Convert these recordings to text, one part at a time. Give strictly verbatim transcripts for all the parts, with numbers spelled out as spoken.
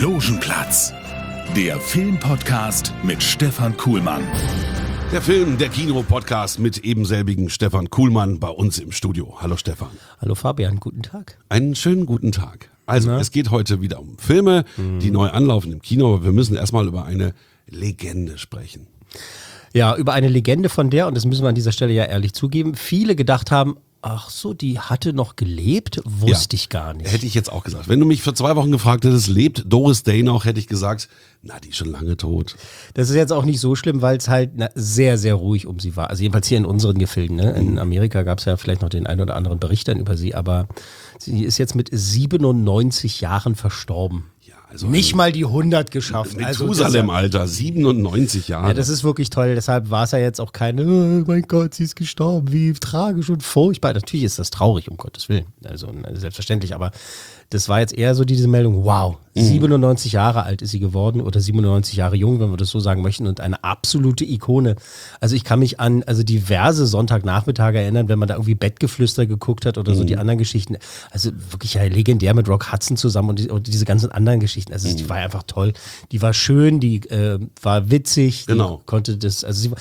Logenplatz, der Filmpodcast mit Stefan Kuhlmann. Der Film, der Kino-Podcast mit ebenselbigen Stefan Kuhlmann bei uns im Studio. Hallo Stefan. Hallo Fabian, guten Tag. Einen schönen guten Tag. Also, Na? es geht heute wieder um Filme, Mhm. die neu anlaufen im Kino, aber wir müssen erstmal über eine Legende sprechen. Ja, über eine Legende, von der, und das müssen wir an dieser Stelle ja ehrlich zugeben, viele gedacht haben, ach so, die hatte noch gelebt, wusste Ja, ich gar nicht. Hätte ich jetzt auch gesagt. Wenn du mich vor zwei Wochen gefragt hättest, lebt Doris Day noch, hätte ich gesagt, na, die ist schon lange tot. Das ist jetzt auch nicht so schlimm, weil es halt na, sehr, sehr ruhig um sie war. Also jedenfalls hier in unseren Gefilden. Ne? In Amerika gab es ja vielleicht noch den einen oder anderen Bericht dann über sie, aber sie ist jetzt mit siebenundneunzig Jahren verstorben. Ja, also Nicht mal die hundert geschafft. Also das- Methusalem-Alter, siebenundneunzig Jahre. Ja, das ist wirklich toll. Deshalb war es ja jetzt auch keine, oh mein Gott, sie ist gestorben, wie tragisch und furchtbar. Natürlich ist das traurig, um Gottes Willen. Also selbstverständlich, aber das war jetzt eher so diese Meldung, wow, siebenundneunzig Jahre alt ist sie geworden oder siebenundneunzig Jahre jung, wenn wir das so sagen möchten, und eine absolute Ikone. Also ich kann mich an also diverse Sonntagnachmittage erinnern, wenn man da irgendwie Bettgeflüster geguckt hat oder so die anderen Geschichten. Also wirklich ja legendär mit Rock Hudson zusammen und, die, und diese ganzen anderen Geschichten. Also die war einfach toll. Die war schön, die äh, war witzig, die Genau. konnte das, also sie war,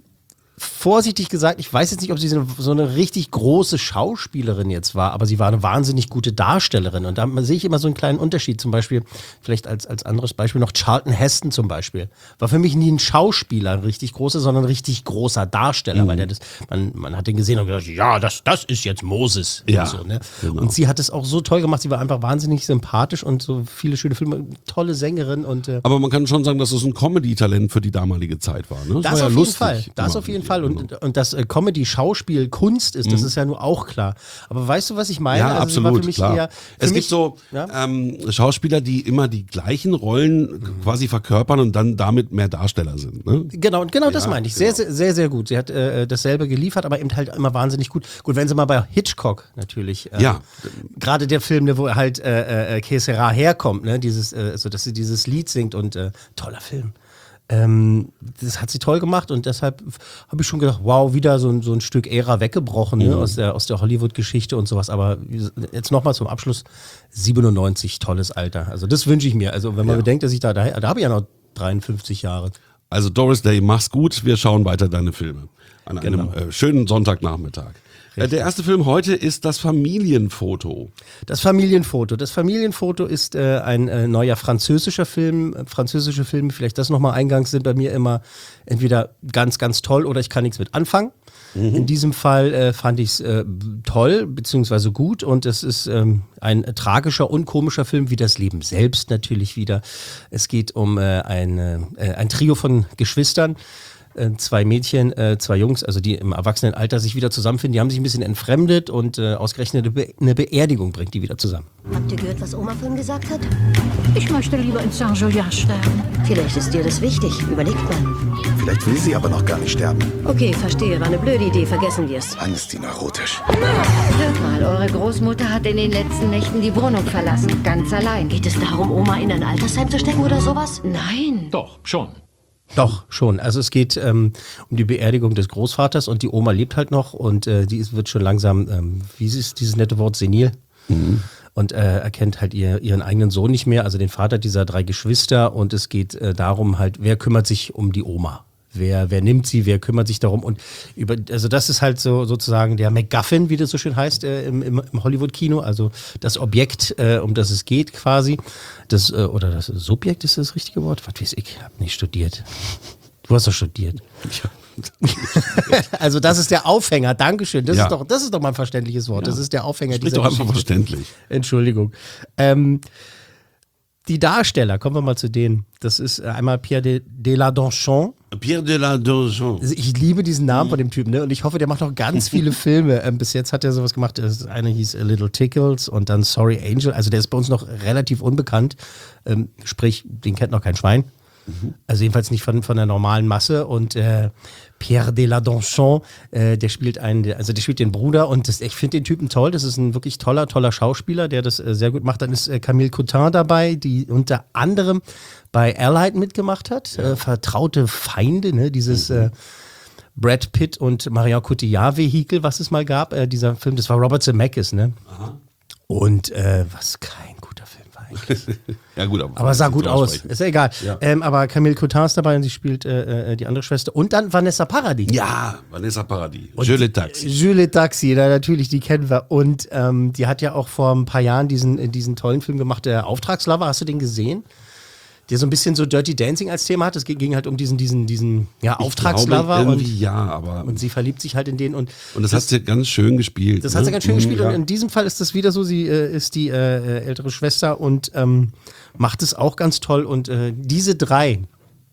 vorsichtig gesagt, ich weiß jetzt nicht, ob sie so eine, so eine richtig große Schauspielerin jetzt war, aber sie war eine wahnsinnig gute Darstellerin. Und da sehe ich immer so einen kleinen Unterschied. Zum Beispiel, vielleicht als, als anderes Beispiel noch Charlton Heston zum Beispiel. War für mich nie ein Schauspieler, ein richtig großer, sondern ein richtig großer Darsteller. Mhm. Weil der das, man, man hat den gesehen und gedacht, ja, das, das ist jetzt Moses. Ja, und, so, ne? genau. Und sie hat es auch so toll gemacht. Sie war einfach wahnsinnig sympathisch und so viele schöne Filme. Tolle Sängerin. Und, äh, Aber man kann schon sagen, dass es ein Comedy-Talent für die damalige Zeit war. Ne? Das war ja auf jeden lustig. Fall. Das auf jeden Fall. Und, und dass äh, Comedy Schauspiel Kunst ist, das ist ja nur auch klar. Aber weißt du, was ich meine? Ja, Also, sie war absolut, für mich klar. eher- für Es mich- gibt so ja? ähm, Schauspieler, die immer die gleichen Rollen quasi verkörpern und dann damit mehr Darsteller sind. Ne? Genau, und genau das Ja, meine ich. Sehr, genau. sehr, sehr, sehr gut. Sie hat äh, dasselbe geliefert, aber eben halt immer wahnsinnig gut. Gut, wenn sie mal bei Hitchcock natürlich, äh, Ja. gerade der Film, ne, wo halt äh, äh, Que Sera herkommt, ne, dieses, äh, so dass sie dieses Lied singt und äh, toller Film. Ähm, das hat sie toll gemacht und deshalb habe ich schon gedacht, wow, wieder so ein, so ein Stück Ära weggebrochen, ne, aus der, aus der Hollywood-Geschichte und sowas. Aber jetzt nochmal zum Abschluss, siebenundneunzig, tolles Alter. Also das wünsche ich mir. Also wenn man Ja. bedenkt, dass ich da, da, da habe ich ja noch dreiundfünfzig Jahre. Also Doris Day, mach's gut. Wir schauen weiter deine Filme an einem Genau. äh, schönen Sonntagnachmittag. Äh, der erste Film heute ist das Familienfoto. Das Familienfoto. Das Familienfoto ist äh, ein äh, neuer französischer Film. Äh, Französische Filme, vielleicht das nochmal eingangs, sind bei mir immer entweder ganz, ganz toll oder ich kann nichts mit anfangen. In diesem Fall äh, fand ich es äh, toll, beziehungsweise gut, und es ist ähm, ein äh, tragischer und komischer Film, wie das Leben selbst natürlich wieder. Es geht um äh, ein, äh, ein Trio von Geschwistern, äh, zwei Mädchen, äh, zwei Jungs, also die im Erwachsenenalter sich wieder zusammenfinden. Die haben sich ein bisschen entfremdet und äh, ausgerechnet eine, Be- eine Beerdigung bringt die wieder zusammen. Habt ihr gehört, was Oma vorhin gesagt hat? Ich möchte lieber in Saint-Julien sterben. Vielleicht ist dir das wichtig. Überlegt mal. Vielleicht will sie aber noch gar nicht sterben. Okay, verstehe. War eine blöde Idee. Vergessen wir's. Mann, ist die neurotisch. Hört mal, eure Großmutter hat in den letzten Nächten die Wohnung verlassen. Ganz allein. Geht es darum, Oma in ein Altersheim zu stecken oder sowas? Nein. Doch, schon. Doch, schon. Also es geht ähm, um die Beerdigung des Großvaters und die Oma lebt halt noch und äh, die ist, wird schon langsam, ähm, wie ist dieses nette Wort, senil. Mhm. Und äh, erkennt halt ihr, ihren eigenen Sohn nicht mehr, also den Vater dieser drei Geschwister, und es geht äh, darum halt, wer kümmert sich um die Oma? Wer, wer nimmt sie, wer kümmert sich darum? Und über, also das ist halt so sozusagen der MacGuffin, wie das so schön heißt, äh, im, im, im Hollywood-Kino, also das Objekt, äh, um das es geht quasi. Das, äh, oder das Subjekt ist das richtige Wort? Was weiß ich, ich habe nicht studiert. Du hast doch studiert. Also das ist der Aufhänger, Dankeschön. Das, Ja. ist doch, das ist doch mal ein verständliches Wort. Das ist der Aufhänger Sprich dieser doch einfach Geschichte. verständlich. Entschuldigung. Ähm, die Darsteller, kommen wir mal zu denen. Das ist einmal Pierre de, de la Donchon. Pierre de la Donjon. Also ich liebe diesen Namen von dem Typen, ne? Und ich hoffe, der macht noch ganz viele Filme. Ähm, bis jetzt hat er sowas gemacht. Das eine hieß A Little Tickles und dann Sorry Angel. Also der ist bei uns noch relativ unbekannt. Ähm, sprich, den kennt noch kein Schwein. Also jedenfalls nicht von, von der normalen Masse. Und äh, Pierre de la Donchon, äh, der spielt einen, der- also der spielt den Bruder, und das, ich finde den Typen toll. Das ist ein wirklich toller, toller Schauspieler, der das äh, sehr gut macht. Dann ist äh, Camille Cotin dabei, die unter anderem bei Allied mitgemacht hat. Äh, Vertraute Feinde, ne? Dieses äh, Brad Pitt und Marion Cotillard-Vehikel, was es mal gab. Äh, dieser Film, das war Robert Zemeckis, ne? Und äh, was kein guter Film war. eigentlich. Ja gut, aber, Aber sah gut drüber aus, sprechen. ist ja egal. Ja. Ähm, aber Camille Cottin ist dabei und sie spielt äh, äh, die andere Schwester. Und dann Vanessa Paradis. Ja, Vanessa Paradis. Und Juliette Taxi. Juliette Taxi, na, natürlich, die kennen wir. Und ähm, die hat ja auch vor ein paar Jahren diesen, diesen tollen Film gemacht, der Auftragslover. Hast du den gesehen? Der so ein bisschen so Dirty Dancing als Thema hat. Es ging halt um diesen, diesen, diesen ja, Ich Auftragslover. glaube, Und, irgendwie ja, aber. und sie verliebt sich halt in den. Und Und das, das hat sie ganz schön gespielt. Das ne? hat sie ganz schön Mhm, gespielt. ja. Und in diesem Fall ist das wieder so, sie äh, ist die äh, ältere Schwester und ähm, macht es auch ganz toll. Und äh, diese drei,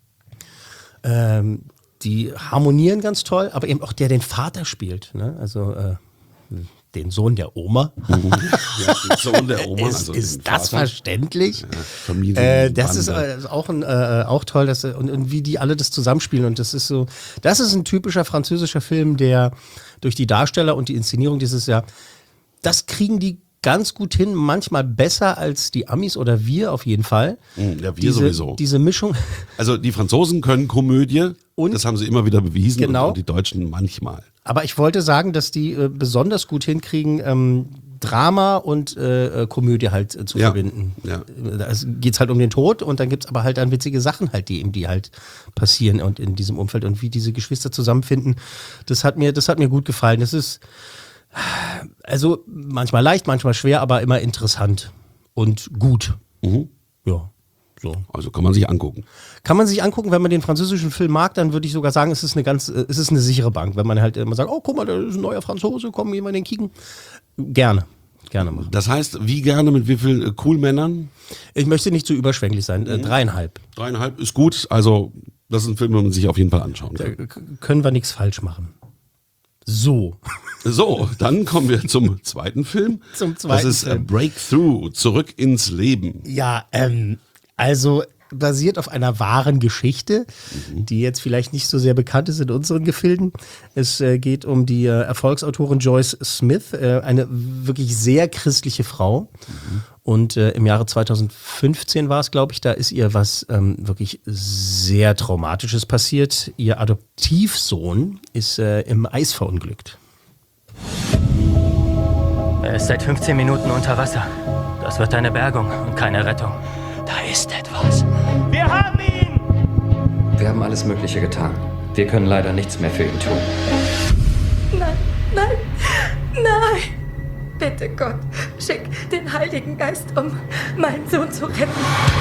ähm, die harmonieren ganz toll, aber eben auch der den Vater spielt. Ne? Also äh, den Sohn der Oma. Ja, der Sohn der Oma. ist also ist den das Vater. verständlich? Ja, Familien, Äh, das ist Bande. äh, auch, ein, äh, auch toll, dass, äh, und, und wie die alle das zusammenspielen. Und das ist so, das ist ein typischer französischer Film, der durch die Darsteller und die Inszenierung dieses Jahr, das kriegen die ganz gut hin, manchmal besser als die Amis oder wir auf jeden Fall. Mhm, ja, wir diese, sowieso. Diese Mischung. Also die Franzosen können Komödie, Und- das haben sie immer wieder bewiesen, Genau. und die Deutschen manchmal. Aber ich wollte sagen, dass die äh, besonders gut hinkriegen, ähm, Drama und äh, äh, Komödie halt äh, zu Ja. verbinden. Ja. Da geht es halt um den Tod und dann gibt es aber halt dann witzige Sachen halt, die ihm die halt passieren und in diesem Umfeld und wie diese Geschwister zusammenfinden. Das hat mir, das hat mir gut gefallen. Das ist also manchmal leicht, manchmal schwer, aber immer interessant und gut. Mhm. Ja, so. Also kann man sich angucken. Kann man sich angucken, wenn man den französischen Film mag, dann würde ich sogar sagen, es ist eine ganz, äh, es ist eine sichere Bank. Wenn man halt immer sagt, oh, guck mal, da ist ein neuer Franzose, komm, gehen wir den kicken. Gerne, gerne machen. Das heißt, wie gerne, mit wie vielen äh, Cool-Männern? Ich möchte nicht zu überschwänglich sein, Mhm. äh, dreieinhalb. Dreieinhalb ist gut, also das ist ein Film, den man sich auf jeden Fall anschauen Da kann. k- können wir nichts falsch machen. So. So, dann kommen wir zum zweiten Film. Zum zweiten Das ist äh, Film. Breakthrough, zurück ins Leben. Ja, ähm, also basiert auf einer wahren Geschichte, die jetzt vielleicht nicht so sehr bekannt ist in unseren Gefilden. Es äh, geht um die äh, Erfolgsautorin Joyce Smith, äh, eine wirklich sehr christliche Frau. Und äh, im Jahre zweitausendfünfzehn war es, glaube ich, da ist ihr was ähm, wirklich sehr Traumatisches passiert. Ihr Adoptivsohn ist äh, im Eis verunglückt. Er ist seit fünfzehn Minuten unter Wasser. Das wird eine Bergung und keine Rettung. Da ist etwas. Wir haben ihn! Wir haben alles Mögliche getan. Wir können leider nichts mehr für ihn tun. Nein, nein, nein. Bitte Gott, schick den Heiligen Geist, um meinen Sohn zu retten.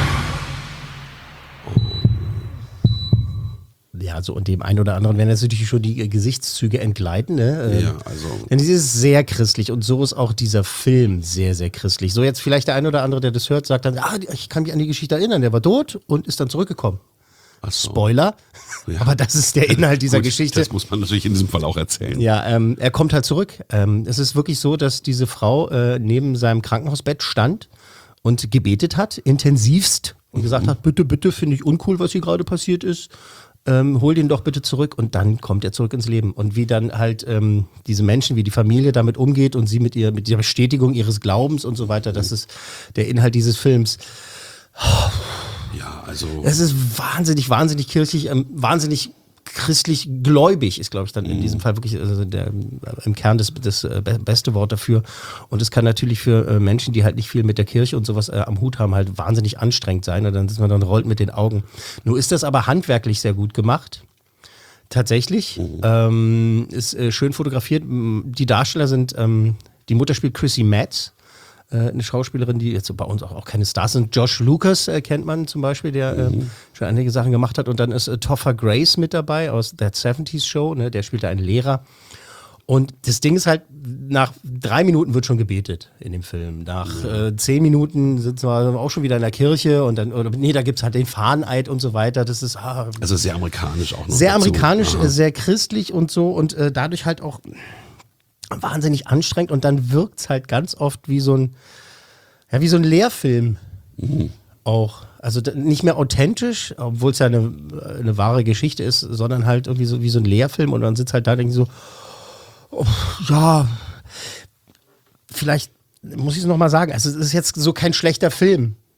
Ja, so und dem einen oder anderen werden jetzt natürlich schon die äh, Gesichtszüge entgleiten. Ne? Ähm, Ja, also. Denn sie ist sehr christlich und so ist auch dieser Film sehr, sehr christlich. So jetzt vielleicht der ein oder andere, der das hört, sagt dann, ah, ich kann mich an die Geschichte erinnern, der war tot und ist dann zurückgekommen. Ach so. Spoiler, Ja. aber das ist der Inhalt dieser Gut, Geschichte. Das muss man natürlich in diesem Fall auch erzählen. Ja, ähm, er kommt halt zurück. Ähm, es ist wirklich so, dass diese Frau äh, neben seinem Krankenhausbett stand und gebetet hat, intensivst, und gesagt hat, bitte, bitte, finde ich uncool, was hier gerade passiert ist. Ähm, hol den doch bitte zurück, und dann kommt er zurück ins Leben. Und wie dann halt ähm, diese Menschen, wie die Familie damit umgeht und sie mit ihr, mit der Bestätigung ihres Glaubens und so weiter, das ist der Inhalt dieses Films. Ja, also. Es ist wahnsinnig, wahnsinnig kirchlich, ähm, wahnsinnig christlich gläubig ist, glaube ich, dann in diesem Fall wirklich also der, im Kern das, das äh, beste Wort dafür. Und es kann natürlich für äh, Menschen, die halt nicht viel mit der Kirche und sowas äh, am Hut haben, halt wahnsinnig anstrengend sein. Und dann ist man dann rollt mit den Augen. Nur ist das aber handwerklich sehr gut gemacht. Tatsächlich. Ähm, ist äh, schön fotografiert. Die Darsteller sind, ähm, die Mutter spielt Chrissy Metz. Äh, eine Schauspielerin, die jetzt bei uns auch, auch keine Stars sind. Josh Lucas äh, kennt man zum Beispiel, der mhm. äh, schon einige Sachen gemacht hat. Und dann ist äh, Topher Grace mit dabei aus That seventies Show. Ne? Der spielt da einen Lehrer. Und das Ding ist halt, nach drei Minuten wird schon gebetet in dem Film. Nach äh, zehn Minuten sind wir auch schon wieder in der Kirche. Und dann, oder, nee, da gibt es halt den Fahneneid und so weiter. Das ist ah, Also sehr amerikanisch auch noch. sehr dazu. amerikanisch, Aha. äh, sehr christlich und so. Und äh, dadurch halt auch wahnsinnig anstrengend, und dann wirkt es halt ganz oft wie so ein, ja, wie so ein Lehrfilm Mhm. auch. Also d- nicht mehr authentisch, obwohl es ja eine, eine wahre Geschichte ist, sondern halt irgendwie so wie so ein Lehrfilm, und dann sitzt halt da und denkt so, oh, ja, vielleicht muss ich es nochmal sagen, also es ist jetzt so kein schlechter Film.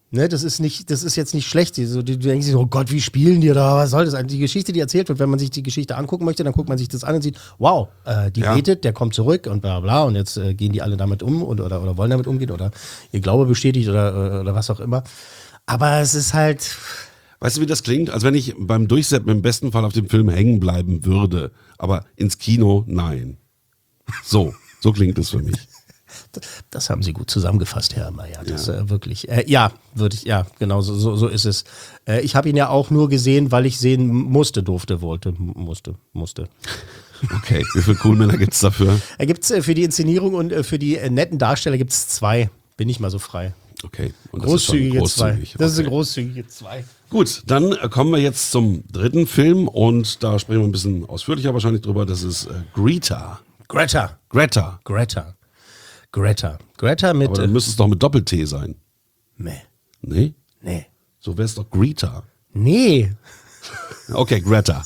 Ne, das ist nicht, das ist jetzt nicht schlecht. So, du denkst dir, oh Gott, wie spielen die da? Was soll das? Die Geschichte, die erzählt wird, wenn man sich die Geschichte angucken möchte, dann guckt man sich das an und sieht, wow, äh, die Ja. betet, der kommt zurück und bla bla und jetzt äh, gehen die alle damit um und, oder, oder wollen damit umgehen oder ihr Glaube bestätigt oder, oder was auch immer. Aber es ist halt. Weißt du, wie das klingt? Als wenn ich beim Durchsetzen im besten Fall auf dem Film hängen bleiben würde. Aber ins Kino, nein. So, so klingt es für mich. Das haben Sie gut zusammengefasst, Herr Mayer. Das ja. Äh, wirklich. Äh, ja, würde ich, ja, genau, so, so, so ist es. Äh, ich habe ihn ja auch nur gesehen, weil ich sehen musste, durfte, wollte, musste, musste. Okay, wie viele Coolmänner gibt es dafür? Da gibt's äh, für die Inszenierung und äh, für die äh, netten Darsteller gibt es zwei. Bin ich mal so frei. Okay. Und großzügige das ist zwei. großzügig. Das ist okay. eine großzügige zwei. Gut, dann äh, kommen wir jetzt zum dritten Film und da sprechen wir ein bisschen ausführlicher wahrscheinlich drüber. Das ist äh, Greta. Greta. Greta. Greta. Greta. Greta mit. Aber dann müsste es doch mit Doppel-T sein. Nee. Nee? Nee. So wäre es doch Greta. Nee. Okay, Greta.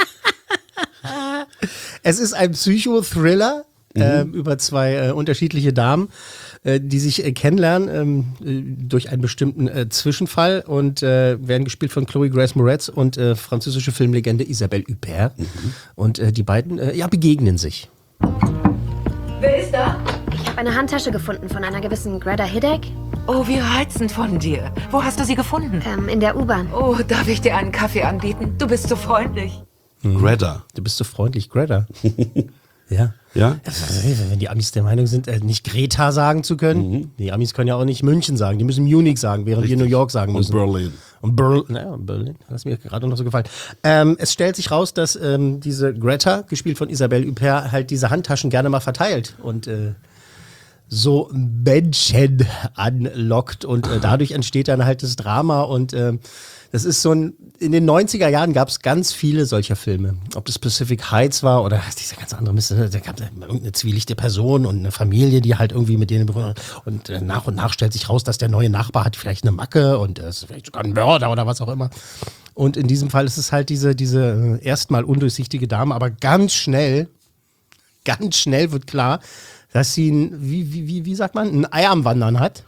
Es ist ein Psychothriller Mhm. äh, über zwei äh, unterschiedliche Damen, äh, die sich äh, kennenlernen äh, durch einen bestimmten äh, Zwischenfall und äh, werden gespielt von Chloe Grace Moretz und äh, französische Filmlegende Isabelle Huppert. Mhm. Und äh, die beiden äh, ja, begegnen sich. Wer ist da? Ich habe eine Handtasche gefunden von einer gewissen Greta Hidek. Oh, wie reizend von dir. Wo hast du sie gefunden? Ähm, in der U-Bahn. Oh, darf ich dir einen Kaffee anbieten? Du bist so freundlich. Mhm. Greta. Du bist so freundlich, Greta. Ja. Ja? Wenn die Amis der Meinung sind, äh, nicht Greta sagen zu können, mhm. die Amis können ja auch nicht München sagen, die müssen Munich sagen, während Richtig. wir New York sagen müssen. Und Berlin. Und Berlin, naja, Berlin, das ist mir gerade noch so gefallen. Ähm, es stellt sich raus, dass ähm, diese Greta, gespielt von Isabelle Huppert, halt diese Handtaschen gerne mal verteilt und äh, so Menschen anlockt und äh, dadurch entsteht dann halt das Drama und äh, das ist so ein, in den neunziger Jahren gab es ganz viele solcher Filme. Ob das Pacific Heights war oder dieser ganz andere Mist, da gab es irgendeine zwielichte Person und eine Familie, die halt irgendwie mit denen und äh, nach und nach stellt sich raus, dass der neue Nachbar hat vielleicht eine Macke und er ist vielleicht sogar ein Mörder oder was auch immer. Und in diesem Fall ist es halt diese, diese erstmal undurchsichtige Dame, aber ganz schnell, ganz schnell wird klar, dass sie ein, wie, wie, wie, wie sagt man, ein Ei am Wandern hat.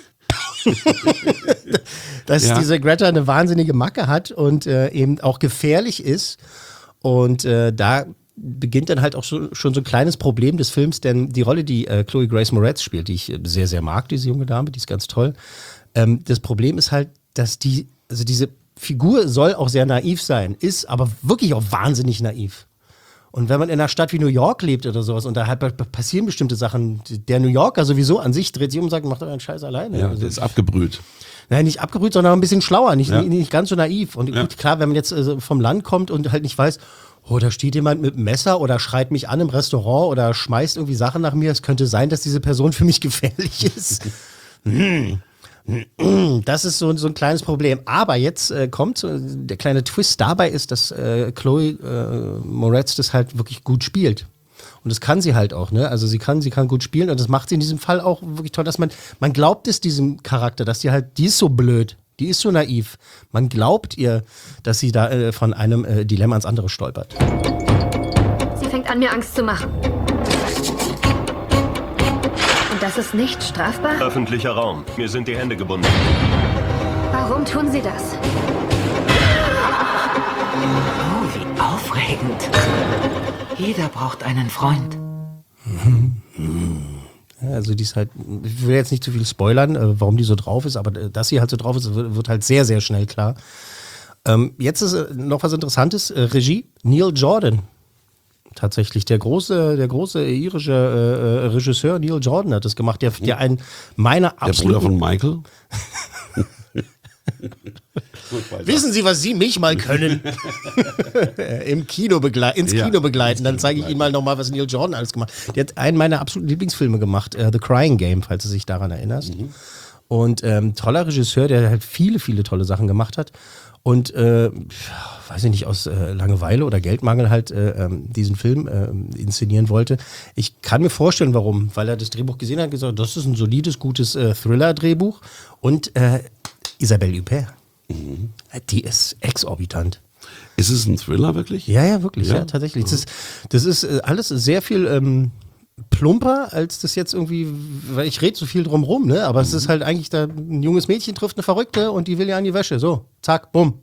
Dass Ja. diese Greta eine wahnsinnige Macke hat und äh, eben auch gefährlich ist. Und äh, da beginnt dann halt auch so, schon so ein kleines Problem des Films, denn die Rolle, die äh, Chloe Grace Moretz spielt, die ich äh, sehr, sehr mag, diese junge Dame, die ist ganz toll. Ähm, das Problem ist halt, dass die, also diese Figur soll auch sehr naiv sein, ist aber wirklich auch wahnsinnig naiv. Und wenn man in einer Stadt wie New York lebt oder sowas und da halt passieren bestimmte Sachen, der New Yorker sowieso an sich dreht sich um und sagt, macht euren Scheiß alleine. Ja, also, der ist abgebrüht. Nein, nicht abgebrüht, sondern ein bisschen schlauer, nicht, Ja. nicht, nicht ganz so naiv. Und Ja. gut, klar, wenn man jetzt äh, vom Land kommt und halt nicht weiß, oh, da steht jemand mit einem Messer oder schreit mich an im Restaurant oder schmeißt irgendwie Sachen nach mir, es könnte sein, dass diese Person für mich gefährlich ist. hm. Das ist so, so ein kleines Problem. Aber jetzt äh, kommt, äh, der kleine Twist dabei ist, dass äh, Chloe äh, Moretz das halt wirklich gut spielt. Und das kann sie halt auch, ne? Also sie kann, sie kann gut spielen und das macht sie in diesem Fall auch wirklich toll, dass man, man glaubt es diesem Charakter, dass die halt, die ist so blöd, die ist so naiv. Man glaubt ihr, dass sie da äh, von einem äh, Dilemma ins andere stolpert. Sie fängt an, mir Angst zu machen. Und das ist nicht strafbar? Öffentlicher Raum. Mir sind die Hände gebunden. Warum tun Sie das? Oh, wie aufregend. Jeder braucht einen Freund. Ja, also die ist halt, ich will jetzt nicht zu viel spoilern, äh, warum die so drauf ist, aber äh, dass sie halt so drauf ist, wird, wird halt sehr, sehr schnell klar. Ähm, jetzt ist äh, noch was Interessantes, äh, Regie, Neil Jordan. Tatsächlich, der große, der große irische äh, Regisseur Neil Jordan hat das gemacht, der, der einen meiner Der absoluten... Bruder von Michael? Wissen Sie, was Sie mich mal können? Im Kino begle- ins Ja, Kino begleiten. Dann zeige ich Ihnen mal nochmal, was Neil Jordan alles gemacht hat. Der hat einen meiner absoluten Lieblingsfilme gemacht, äh, The Crying Game, falls du dich daran erinnerst. Mhm. Und ähm, toller Regisseur, der halt viele, viele tolle Sachen gemacht hat. Und, äh, weiß ich nicht, aus äh, Langeweile oder Geldmangel halt äh, ähm, diesen Film äh, inszenieren wollte. Ich kann mir vorstellen, warum. Weil er das Drehbuch gesehen hat und gesagt, das ist ein solides, gutes äh, Thriller-Drehbuch. Und äh, Isabelle Huppert, mhm. die ist exorbitant. Ist es ein Thriller wirklich? Ja, ja, wirklich, ja, Ja? tatsächlich. Das ist, das ist äh, alles sehr viel ähm, plumper, als das jetzt irgendwie, weil ich rede so viel drum rum, ne? Aber mhm. es ist halt eigentlich, da ein junges Mädchen trifft eine Verrückte und die will ja an die Wäsche. So, zack, bumm.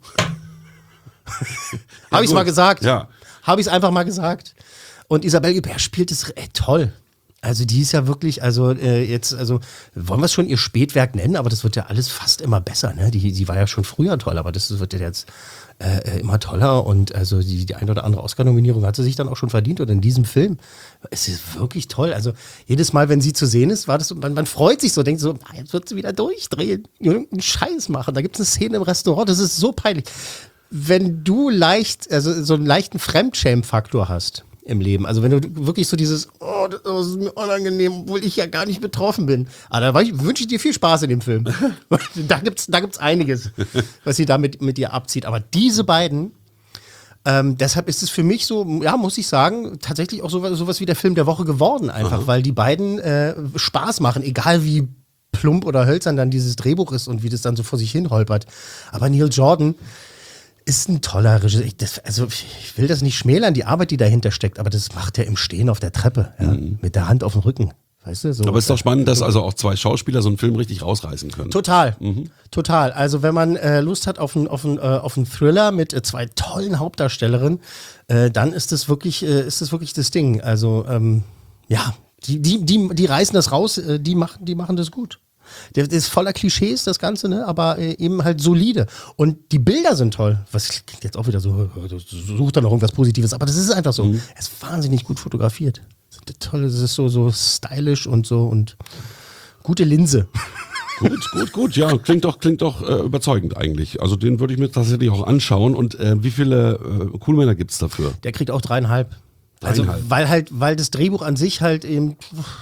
Habe ich es mal gesagt. Ja. Habe ich es einfach mal gesagt. Und Isabelle Huppert spielt es ey, toll. Also die ist ja wirklich, also äh, jetzt, also wollen wir es schon ihr Spätwerk nennen, aber das wird ja alles fast immer besser, ne? Die, die war ja schon früher toll, aber das wird ja jetzt äh, immer toller und also die, die eine oder andere Oscar-Nominierung hat sie sich dann auch schon verdient und in diesem Film, es ist wirklich toll. Also jedes Mal, wenn sie zu sehen ist, war das, man, man freut sich so, denkt so, jetzt wird sie wieder durchdrehen, irgendeinen Scheiß machen. Da gibt es eine Szene im Restaurant, das ist so peinlich. Wenn du leicht, also so einen leichten Fremdschämen-Faktor hast im Leben, also wenn du wirklich so dieses, oh, das ist mir unangenehm, obwohl ich ja gar nicht betroffen bin. Aber da wünsche ich dir viel Spaß in dem Film. Da gibt's, da gibt's einiges, was sie da mit, mit dir abzieht. Aber diese beiden, ähm, deshalb ist es für mich so, ja, muss ich sagen, tatsächlich auch sowas, sowas wie der Film der Woche geworden einfach, Aha. weil die beiden äh, Spaß machen, egal wie plump oder hölzern dann dieses Drehbuch ist und wie das dann so vor sich hin holpert. Aber Neil Jordan ist ein toller Regisseur. Ich, das, also ich will das nicht schmälern, die Arbeit, die dahinter steckt, aber das macht er im Stehen auf der Treppe, ja, mhm. mit der Hand auf dem Rücken. Weißt du, so. Aber es ist doch spannend, dass also auch zwei Schauspieler so einen Film richtig rausreißen können. Total, mhm. total. Also wenn man äh, Lust hat auf einen auf einen, äh, auf einen Thriller mit äh, zwei tollen Hauptdarstellerinnen, äh, dann ist das wirklich, äh, ist das wirklich das Ding. Also ähm, ja, die, die, die, die reißen das raus, äh, die machen, die machen das gut. Der, der ist voller Klischees, das Ganze, ne? Aber äh, eben halt solide. Und die Bilder sind toll. Was klingt jetzt auch wieder so, sucht da noch irgendwas Positives, aber das ist einfach so. Mhm. Er ist wahnsinnig gut fotografiert. Toll, es ist so, so stylisch und so und gute Linse. Gut, gut, gut, ja, klingt doch, klingt doch äh, überzeugend eigentlich. Also den würde ich mir tatsächlich auch anschauen. Und äh, wie viele äh, Coolmänner gibt es dafür? Der kriegt auch dreieinhalb. dreieinhalb. Also weil halt, weil das Drehbuch an sich halt eben...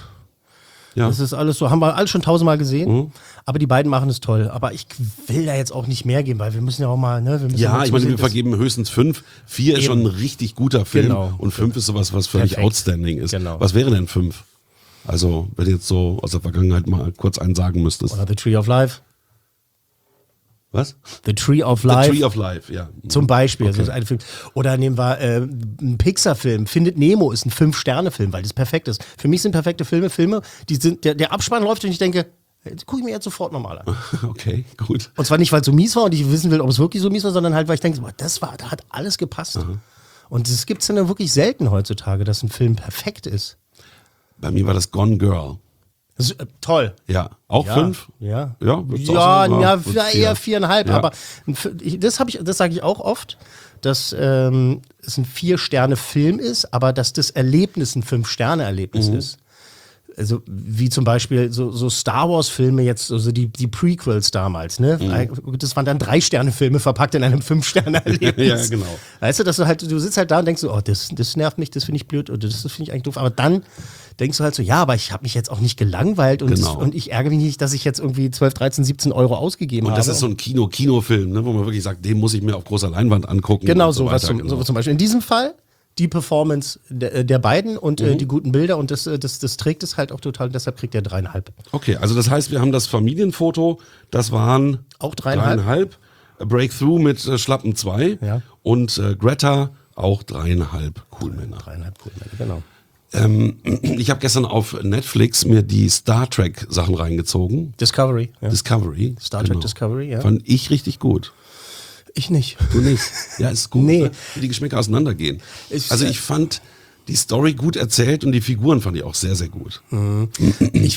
Ja. Das ist alles so, haben wir alles schon tausendmal gesehen, mhm. aber die beiden machen es toll. Aber ich will da jetzt auch nicht mehr geben, weil wir müssen ja auch mal, ne? Wir müssen ja, ich meine, wir vergeben höchstens fünf. Vier Eben. ist schon ein richtig guter Film genau. und fünf ist sowas, was völlig Perfekt. outstanding ist. Genau. Was wäre denn fünf? Also, wenn du jetzt so aus der Vergangenheit mal kurz einen sagen müsstest. Oder The Tree of Life. Was? The Tree of Life. The Tree of Life, ja. Zum Beispiel. Okay. Also ein Film. Oder nehmen wir äh, einen Pixar-Film. Findet Nemo ist ein Fünf-Sterne-Film, weil das perfekt ist. Für mich sind perfekte Filme Filme, die sind, der, der Abspann läuft und ich denke, jetzt gucke ich mir jetzt sofort nochmal an. Okay, gut. Und zwar nicht, weil es so mies war und ich wissen will, ob es wirklich so mies war, sondern halt, weil ich denke, boah, das war, da hat alles gepasst. Aha. Und das gibt es dann wirklich selten heutzutage, dass ein Film perfekt ist. Bei mir war das Gone Girl. Das ist, äh, toll. Ja, auch ja, fünf? Ja, ja, ja, sagen, ja, vier. ja eher viereinhalb. Ja. Aber das habe ich, das sage ich auch oft, dass ähm, es ein Vier-Sterne-Film ist, aber dass das Erlebnis ein Fünf-Sterne-Erlebnis mhm. ist. Also wie zum Beispiel so, so Star Wars-Filme jetzt, also die, die Prequels damals, ne? Mhm. Das waren dann Drei-Sterne-Filme verpackt in einem Fünf-Sterne-Erlebnis. Ja, genau. Weißt du, dass du halt, du sitzt halt da und denkst so, oh, das, das nervt mich, das finde ich blöd oder das, das finde ich eigentlich doof. Aber dann denkst du halt so, ja, aber ich habe mich jetzt auch nicht gelangweilt und, genau. das, und ich ärgere mich nicht, dass ich jetzt irgendwie zwölf, dreizehn, siebzehn Euro ausgegeben und habe. Und das ist so ein Kino-Kinofilm, ne, wo man wirklich sagt, den muss ich mir auf großer Leinwand angucken. Genau, so so was zum, genau. so zum Beispiel. In diesem Fall die Performance der, der beiden und mhm. äh, die guten Bilder und das, das, das trägt es halt auch total, deshalb kriegt er dreieinhalb. Okay, also das heißt, wir haben das Familienfoto, das waren auch dreieinhalb. dreieinhalb. Breakthrough mit äh, Schlappen zwei ja. und äh, Greta auch dreieinhalb Coolmänner. Dreieinhalb Coolmänner, genau. Ähm, ich habe gestern auf Netflix mir die Star Trek Sachen reingezogen. Discovery. Ja. Discovery. Star Trek genau. Discovery, ja. Fand ich richtig gut. Ich nicht. Du nicht? Ja, ist gut, nee. ne? Wie die Geschmäcker auseinandergehen. Ich, also ich fand die Story gut erzählt und die Figuren fand ich auch sehr, sehr gut. Mhm. Ich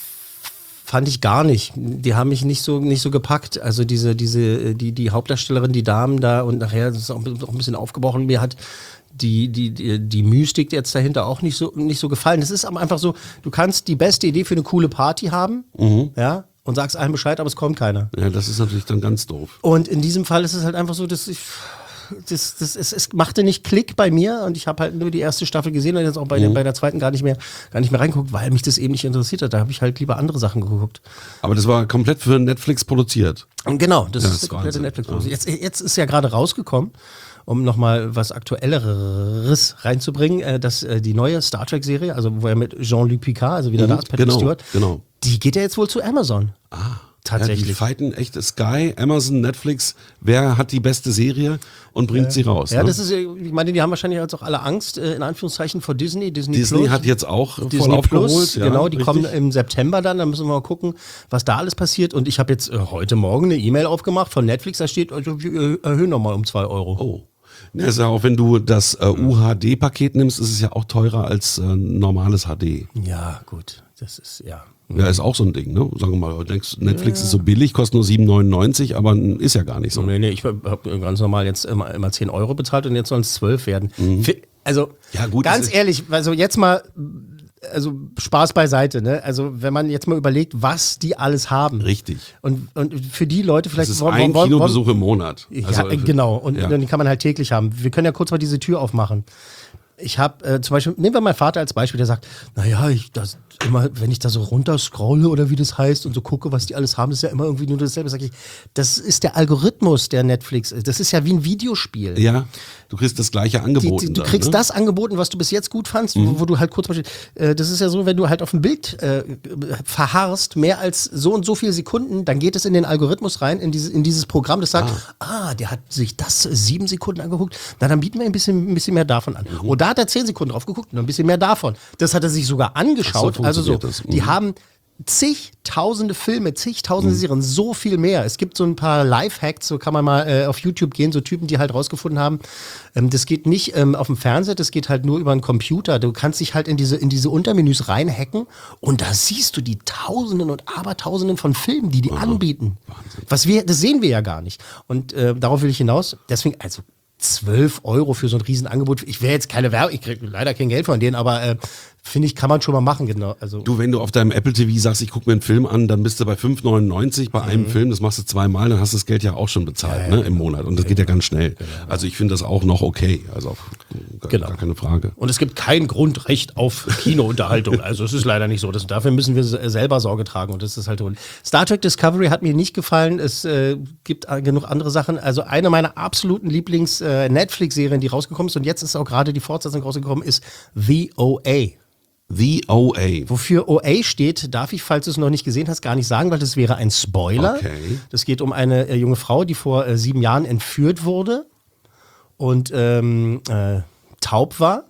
fand ich gar nicht. Die haben mich nicht so nicht so gepackt. Also diese diese die die Hauptdarstellerin, die Damen da und nachher ist es auch, auch ein bisschen aufgebrochen. Mir hat die die die die Mystik jetzt dahinter auch nicht so nicht so gefallen. Es ist aber einfach so, du kannst die beste Idee für eine coole Party haben, mhm. ja. Und sagst allen Bescheid, aber es kommt keiner. Ja, das ist natürlich dann ganz doof. Und in diesem Fall ist es halt einfach so, dass ich, das, das, es, es machte nicht Klick bei mir und ich habe halt nur die erste Staffel gesehen und jetzt auch bei, mhm. der, bei der zweiten gar nicht mehr, gar nicht mehr reingeguckt, weil mich das eben nicht interessiert hat. Da habe ich halt lieber andere Sachen geguckt. Aber das war komplett für Netflix produziert. Und genau, das, ja, ist das eine komplette Netflix ja. jetzt, jetzt ist ja gerade rausgekommen, um nochmal was Aktuelleres reinzubringen, äh, dass äh, die neue Star Trek-Serie, also wo er mit Jean-Luc Picard, also wieder mhm. da ist, Patrick genau, Stewart, genau. die geht ja jetzt wohl zu Amazon. Ah. tatsächlich. Ja, die fighten echt Sky, Amazon, Netflix. Wer hat die beste Serie und bringt äh, sie raus? Ja, ne? das ist, ich meine, die haben wahrscheinlich jetzt auch alle Angst, in Anführungszeichen, vor Disney. Disney, Disney Plus. hat jetzt auch Disney voll aufgeholt. Plus, Ja, genau, die richtig. kommen im September dann, da müssen wir mal gucken, was da alles passiert. Und ich habe jetzt äh, heute Morgen eine E-Mail aufgemacht von Netflix, da steht, also, wir erhöhen nochmal um zwei Euro. Oh. Ja, ist ja auch, wenn du das äh, U H D-Paket nimmst, ist es ja auch teurer als äh, normales H D. Ja, gut, das ist, ja. Ja, ist auch so ein Ding, ne? Sagen wir mal, du denkst, Netflix ist so billig, kostet nur sieben neunundneunzig, aber ist ja gar nicht so. Nee, nee, ich habe ganz normal jetzt immer, immer zehn Euro bezahlt und jetzt sollen es zwölf werden. Mhm. Also, ja, gut, ganz ehrlich, also jetzt mal, also Spaß beiseite, ne? Also wenn man jetzt mal überlegt, was die alles haben. Richtig. Und, und für die Leute vielleicht... Das ist ein Kinobesuch im Monat. Also, ja, genau. Und ja. den kann man halt täglich haben. Wir können ja kurz mal diese Tür aufmachen. Ich habe äh, zum Beispiel, nehmen wir meinen Vater als Beispiel, der sagt, naja, ich, das, immer, wenn ich da so runter scrolle oder wie das heißt und so gucke, was die alles haben, das ist ja immer irgendwie nur dasselbe. Sag ich, das ist der Algorithmus der Netflix. Das ist ja wie ein Videospiel. Ja, du kriegst das gleiche angeboten. Die, die, du dann, kriegst ne? das angeboten, was du bis jetzt gut fandst, Mhm. wo, wo du halt kurz, äh, das ist ja so, wenn du halt auf dem Bild äh, verharrst, mehr als so und so viele Sekunden, dann geht es in den Algorithmus rein, in, diese, in dieses Programm, das sagt, ah. ah, der hat sich das sieben Sekunden angeguckt, na dann bieten wir ein bisschen, ein bisschen mehr davon an. Mhm. Und da hat er zehn Sekunden drauf geguckt und ein bisschen mehr davon. Das hat er sich sogar angeschaut. So also so, das. Mhm. die haben zigtausende Filme, zigtausende Mhm. Serien, so viel mehr. Es gibt so ein paar Lifehacks, so kann man mal äh, auf YouTube gehen, so Typen, die halt rausgefunden haben, ähm, das geht nicht ähm, auf dem Fernseher, das geht halt nur über einen Computer. Du kannst dich halt in diese, in diese Untermenüs reinhacken und da siehst du die Tausenden und Abertausenden von Filmen, die die Aha. anbieten. Wahnsinn. Was wir, das sehen wir ja gar nicht. Und äh, darauf will ich hinaus. Deswegen, also zwölf Euro für so ein Riesenangebot. Ich wäre jetzt keine Werbung, ich kriege leider kein Geld von denen, aber äh, finde ich, kann man schon mal machen, genau. Also Du, wenn du auf deinem Apple T V sagst, ich gucke mir einen Film an, dann bist du bei fünf neunundneunzig bei einem Film, das machst du zweimal, dann hast du das Geld ja auch schon bezahlt, Ja, ja, ne, im Monat. Und das geht ja ganz schnell. Also ich finde das auch noch okay. Also gar, Genau. gar keine Frage. Und es gibt kein Grundrecht auf Kinounterhaltung. Also es ist leider nicht so. Das, dafür müssen wir se- selber Sorge tragen. Und das ist halt toll. Star Trek Discovery hat mir nicht gefallen. Es äh, gibt äh, genug andere Sachen. Also eine meiner absoluten Lieblings-Netflix-Serien, die rausgekommen ist, und jetzt ist auch gerade die Fortsetzung rausgekommen, ist The O A. The O A. Wofür O A steht, darf ich, falls du es noch nicht gesehen hast, gar nicht sagen, weil das wäre ein Spoiler. Okay. Das geht um eine äh, junge Frau, die vor äh, sieben Jahren entführt wurde und ähm, äh, taub war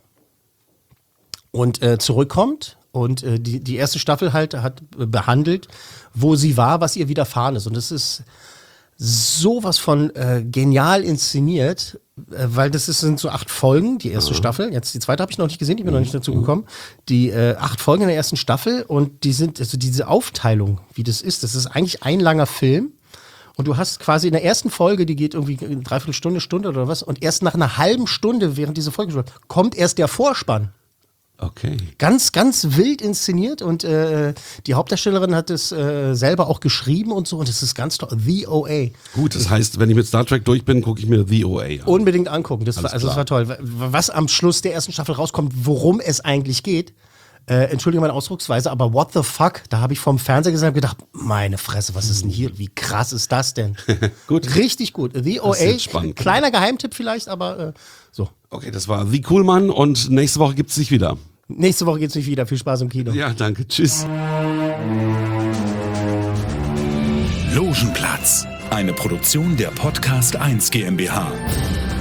und äh, zurückkommt. Und äh, die, die erste Staffel halt hat äh, behandelt, wo sie war, was ihr widerfahren ist. Und das ist sowas von äh, genial inszeniert, äh, weil das ist, sind so acht Folgen, die erste Staffel. Jetzt die zweite habe ich noch nicht gesehen, ich bin noch nicht dazu gekommen. Die äh, acht Folgen in der ersten Staffel und die sind, also diese Aufteilung, wie das ist, das ist eigentlich ein langer Film. Und du hast quasi in der ersten Folge, die geht irgendwie eine Dreiviertelstunde, Stunde oder was, und erst nach einer halben Stunde, während diese Folge kommt erst der Vorspann. Okay. Ganz, ganz wild inszeniert und äh, die Hauptdarstellerin hat es äh, selber auch geschrieben und so und es ist ganz toll. The O A. Gut, das heißt, wenn ich mit Star Trek durch bin, gucke ich mir The O A an. Unbedingt angucken. Das war, Alles also das war toll. Was am Schluss der ersten Staffel rauskommt, worum es eigentlich geht, äh, entschuldige meine Ausdrucksweise, aber what the fuck, da habe ich vom Fernseher gesessen und gedacht, meine Fresse, was ist denn hier? Wie krass ist das denn? Gut. Richtig gut. The O Das ist A, jetzt spannend. kleiner Geheimtipp vielleicht, aber äh, so. Okay, das war The Coolmann und nächste Woche gibt's dich wieder. Nächste Woche geht's nicht wieder. Viel Spaß im Kino. Ja, danke. Tschüss. Logenplatz, eine Produktion der Podcast eins GmbH.